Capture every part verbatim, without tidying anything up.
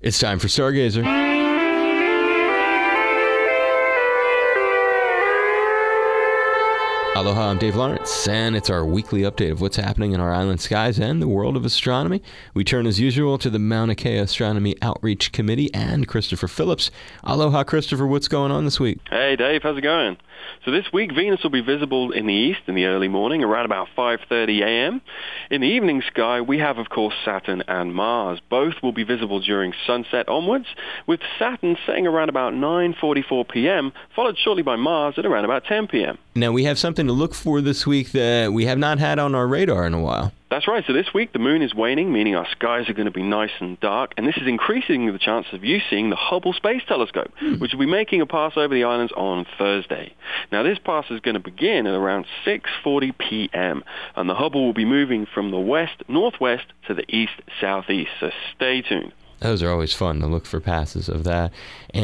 It's time for Stargazer. Aloha, I'm Dave Lawrence, and it's our weekly update of what's happening in our island skies and the world of astronomy. We turn, as usual, to the Mauna Kea Astronomy Outreach Committee and Christopher Phillips. Aloha, Christopher. What's going on this week? Hey, Dave. How's it going? So this week, Venus will be visible in the east in the early morning, around about five thirty a.m. In the evening sky, we have, of course, Saturn and Mars. Both will be visible during sunset onwards, with Saturn setting around about nine forty-four p.m., followed shortly by Mars at around about ten p.m. Now, we have something to look for this week that we have not had on our radar in a while. That's right. So this week, the moon is waning, meaning our skies are going to be nice and dark, and this is increasing the chance of you seeing the Hubble Space Telescope, hmm. which will be making a pass over the islands on Thursday. Now, this pass is going to begin at around six forty p.m., and the Hubble will be moving from the west-northwest to the east-southeast, so stay tuned. Those are always fun to look for passes of that.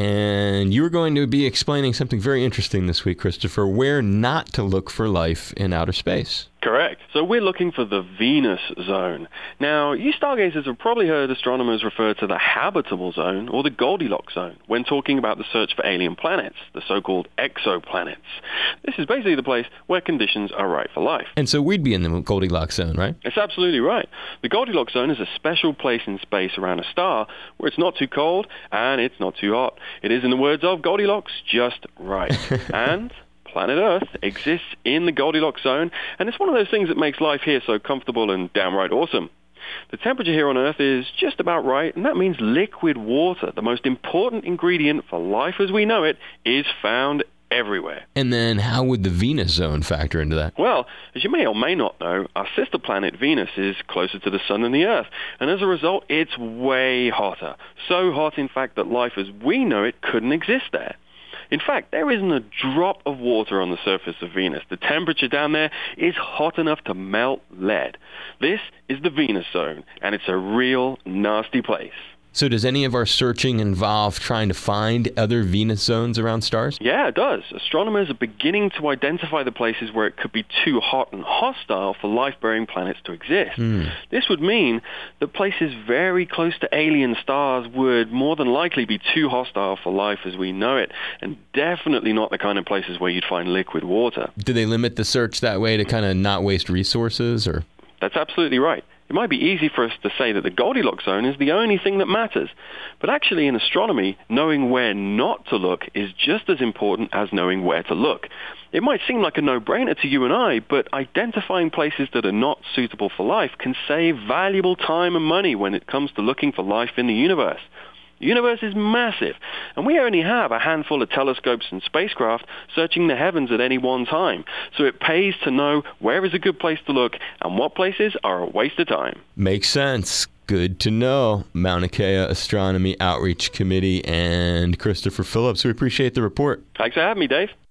And you're going to be explaining something very interesting this week, Christopher, where not to look for life in outer space. Correct. So we're looking for the Venus zone. Now, you stargazers have probably heard astronomers refer to the habitable zone or the Goldilocks zone when talking about the search for alien planets, the so-called exoplanets. This is basically the place where conditions are right for life. And so we'd be in the Goldilocks zone, right? It's absolutely right. The Goldilocks zone is a special place in space around a star where it's not too cold and it's not too hot. It is, in the words of Goldilocks, just right. And planet Earth exists in the Goldilocks zone, and it's one of those things that makes life here so comfortable and downright awesome. The temperature here on Earth is just about right, and that means liquid water, the most important ingredient for life as we know it, is found everywhere. And then how would the Venus zone factor into that? Well, as you may or may not know, our sister planet Venus is closer to the sun than the Earth, and as a result, it's way hotter. So hot, in fact, that life as we know it couldn't exist there. In fact, there isn't a drop of water on the surface of Venus. The temperature down there is hot enough to melt lead. This is the Venus zone, and it's a real nasty place. So does any of our searching involve trying to find other Venus zones around stars? Yeah, it does. Astronomers are beginning to identify the places where it could be too hot and hostile for life-bearing planets to exist. Mm. This would mean that places very close to alien stars would more than likely be too hostile for life as we know it, and definitely not the kind of places where you'd find liquid water. Do they limit the search that way to kind of not waste resources, or? That's absolutely right. It might be easy for us to say that the Goldilocks zone is the only thing that matters. But actually in astronomy, knowing where not to look is just as important as knowing where to look. It might seem like a no-brainer to you and I, but identifying places that are not suitable for life can save valuable time and money when it comes to looking for life in the universe. The universe is massive, and we only have a handful of telescopes and spacecraft searching the heavens at any one time, so it pays to know where is a good place to look and what places are a waste of time. Makes sense. Good to know. Mauna Kea Astronomy Outreach Committee and Christopher Phillips. We appreciate the report. Thanks for having me, Dave.